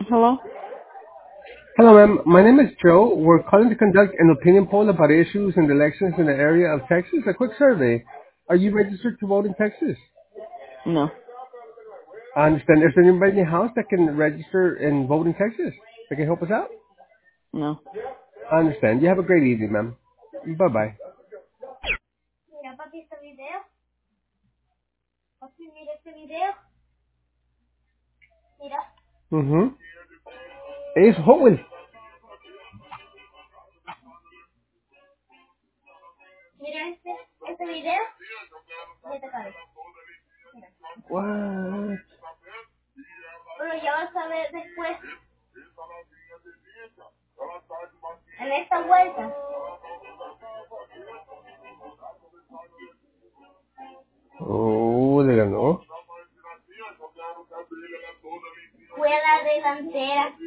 Hello? Hello, ma'am. My name is Joe. We're calling to conduct an opinion poll about issues and elections in the area of Texas. A quick survey. Are you registered to vote in Texas? No. I understand. Is there anybody in your house that can register and vote in Texas? That can help us out? No. I understand. You have a great evening, ma'am. Bye-bye. Mira, papi, este video. Papi, mira este video. Mira. Mm-hmm. Es Howell. Mira este video. Ya te cabe. Mira. What? Pero ya vas a ver después. En esta vuelta. Oh, le ganó. Fue a la delantera.